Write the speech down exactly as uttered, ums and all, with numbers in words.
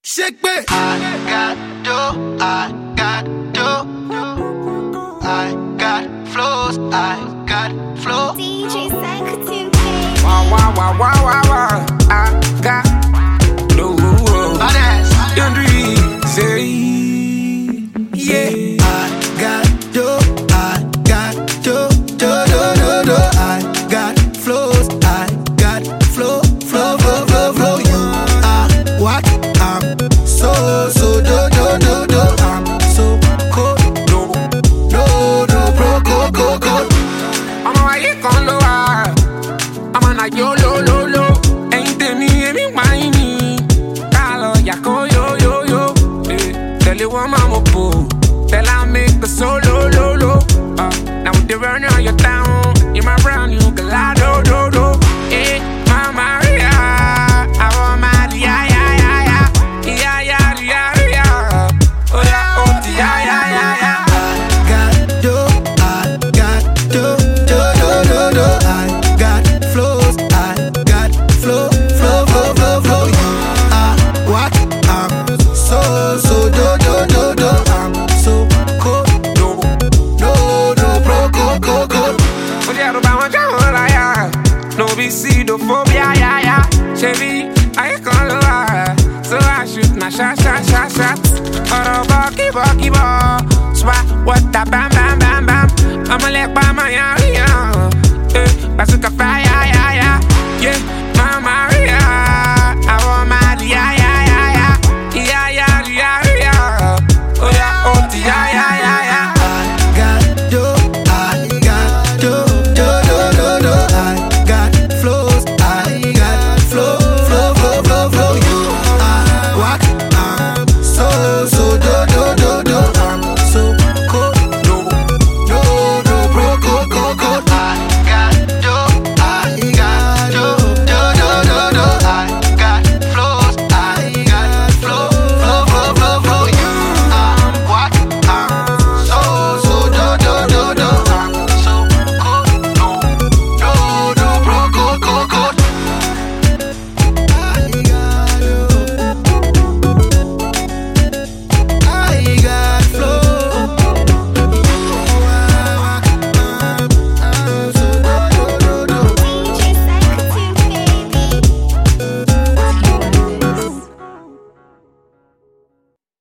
Shake me. I got dough, I got dough. I got flows, I got flow. D J Psychotin. Wow, wow, wow, wow, wow, wow. I got no. Badass. Young Dre, say, yeah. I got dough, I got dough, dough, dough, dough, dough. I got flows, I got flow, flow, flow, flow, flow. You are what? I'm so, so, do, do, do, do. I'm so cold, No, no, no, bro, go, go, go. I'm a white con lo ah. I'm a na yo lo lo lo. Ain't te mi e mi whiny. Calo ya co yo yo yo. Eh, tell you what mama po. Tell I make the solo lo lo. Uh, now with the run on your town, you my brown you can lie do do do. Eh, my Maria, I want my yeah yeah yeah yeah yeah yeah yeah yeah. Oh yeah oh yeah yeah yeah yeah. I got dough, I got dough, dough, dough, dough, dough. I got flows, I got flow, flow, flow, flow, flow. You are what? I'm so, so, do, do, do, do. I'm so cold, No. no, no, bro, go, go, go. Odiado ba wọn jáwọ́ láyà. No be pseudophobia, yeah, yeah. Ṣebí ayé kan ló wà. So I shoot na shot, shot, shot, shot. Ọ̀rọ̀ bọ̀ kíbọ̀ kíbọ̀. Swa wọ́tà bam bam bam bam. Ọmọlẹ́pà máa yan rí hàn. Bazooka fire.